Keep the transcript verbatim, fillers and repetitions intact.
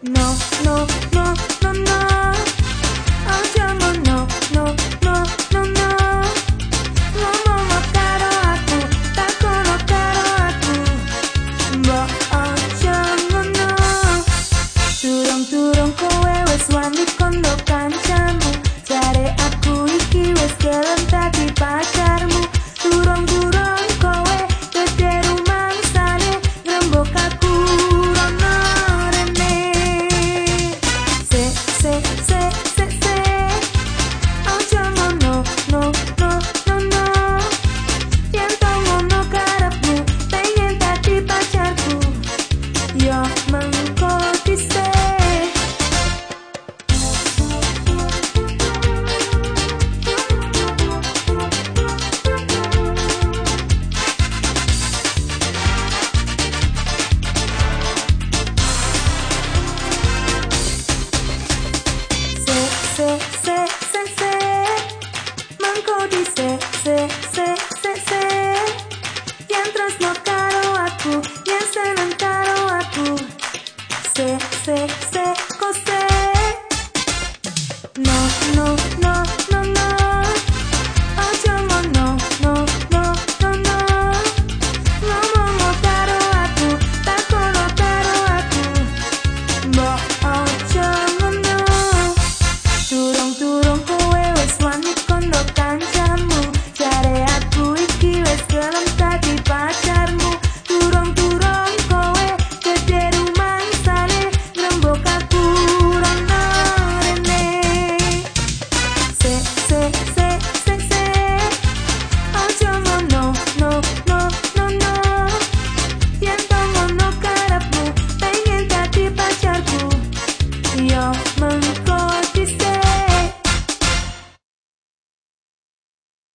No, no, no, no, no. Ojo ngono, no, no, no, no. Ngomong karo aku, takono karo aku. Mbok ojo ngono. Turung-turung kowe wis wani kondo kancamu. Jare aku iki wis gelem dadi pacarmu. Turung-turung kowe gede rumangsane ngrembug aku rono rene. Se se se se se. Ojo ngono, no, no, no, no. Yen to ngono karepmu, pengen dadi pacarku. Yo mengko dhisik. Se, se, se, se. Mangko dhisik, se, se, se, se. Yen tresno karo aku, yen seneng karo aku. Se, se, se, kok se. No, no, no.